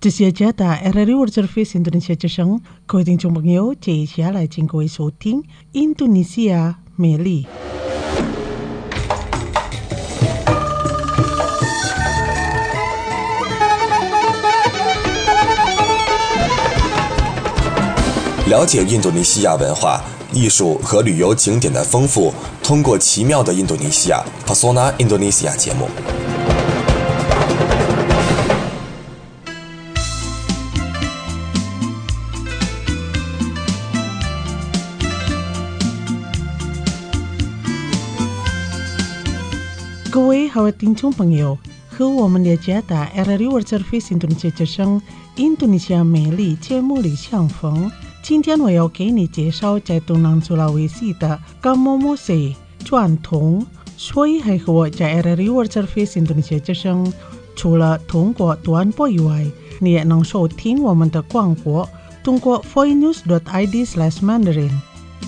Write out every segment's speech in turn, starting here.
这些家的 RRI World Service Indonesia 之声，各位听众朋友，接下来请各位收听印度尼西亚美丽。 了解印度尼西亚文化、艺术和旅游景点的丰富，通过奇妙的印度尼西亚 Pesona Indonesia 节目。 各位好听众朋友，和我们的家的 RRI World Service Indonesia 之声印度尼西亚美丽节目里相逢。今天我要给你介绍在东南苏拉威西的 Kamomose 传统，所以还和我在 RRI World Service Indonesia 之声，除了通过短波以外，你也能收听我们的广播，通过 foreinews.id/Mandarin。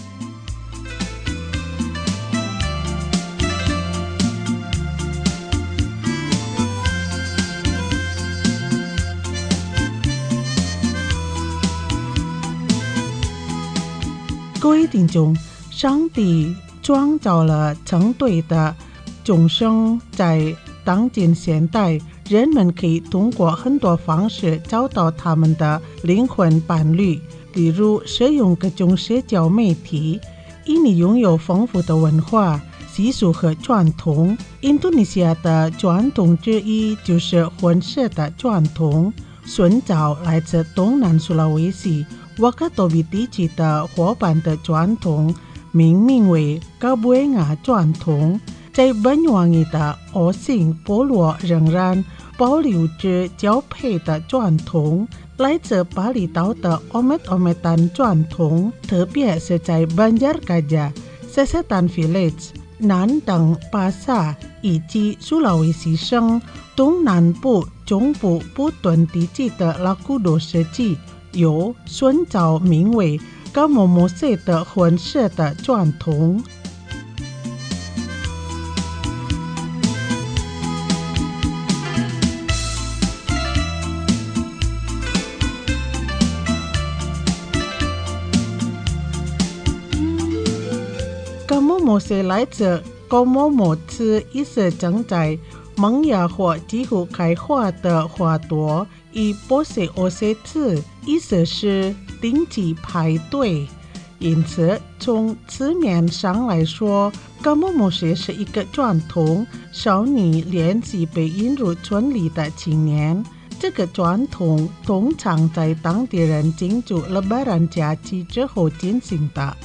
各位听众，上帝创造了成对的众生，在当今现代，人们可以通过很多方式找到他们的灵魂伴侣，例如使用各种社交媒体。印尼拥有丰富的文化、习俗和传统。印度尼西亚的传统之一就是婚事的传统，寻找来自东南苏拉威西瓦卡多比地区的伙伴的传统，命名为嘎布埃亚传统。在本王裔的欧姓部落仍然保留着交配的传统，来自巴厘岛的Omet-Ometan传统，特别是在Banjar Gajah、Sesetan Village、南等巴萨以及苏拉威西省东南部、中部部顿地区的拉古多社区，有寻找名为Kamomose的婚事的传统。Kamomose 来自 Komomo 次，意思正在萌芽或几乎开花的花朵，以 Pose Ose 次，意思是定期排队。因此，从字面上来说， Kamomose 是一个传统，少女练习被引入村里的青年。这个传统通常在当地人庆祝Lebaran假期之后进行的。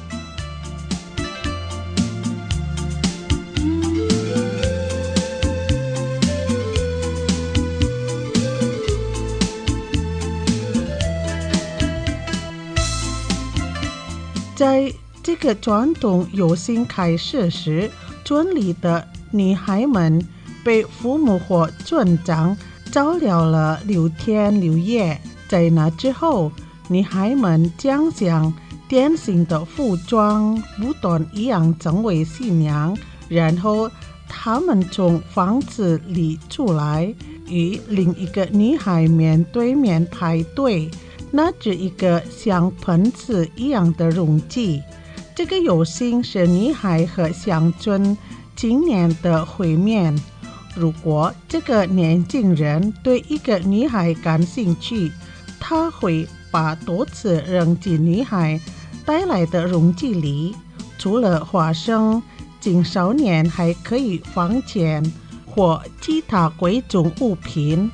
在这个传统游行开始时，村里的女孩们被父母或村长照料了6天6夜。在那之后，女孩们将像典型的服装不断一样成为新娘，然后她们从房子里出来，与另一个女孩面对面排队，拿着一个像盆子一样的容器。这个游行是女孩和乡村青年的会面。如果这个年轻人对一个女孩感兴趣，他会把多次扔进女孩带来的容器里。除了花生，青少年还可以放钱或其他贵重物品。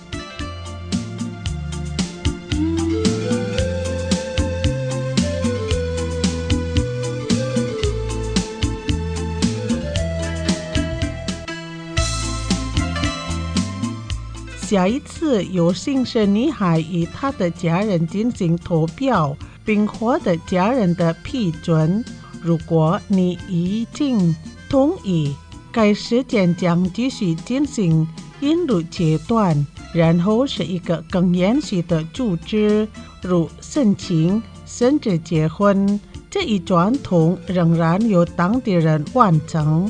下一次游行是女孩与她的家人进行投票，并获得家人的批准。如果你已经同意，该事件将继续进行引入阶段，然后是一个更严肃的组织，如申请甚至结婚。这一传统仍然由当地人完成。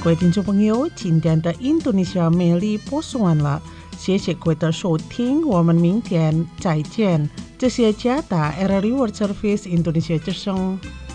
各位听众朋友，今天的印度尼西亚魅力播送完了，谢谢各位的收听，我们明天再见。这是加达 RRI World Service Indonesia 之声。